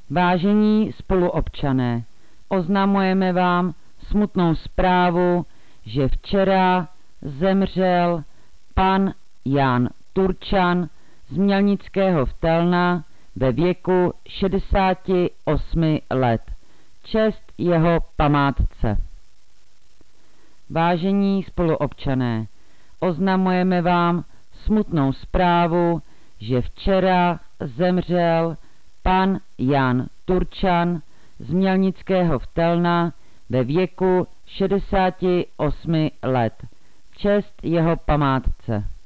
Vážení spoluobčané, oznamujeme vám smutnou zprávu, že včera zemřel pan Jan Turčan z Mělnického v Telna ve věku 68 let. Čest jeho památce. Vážení spoluobčané, oznamujeme vám smutnou zprávu, že včera zemřel pan Jan Turčan z Mělnického v Telna ve věku 68 let. Čest jeho památce.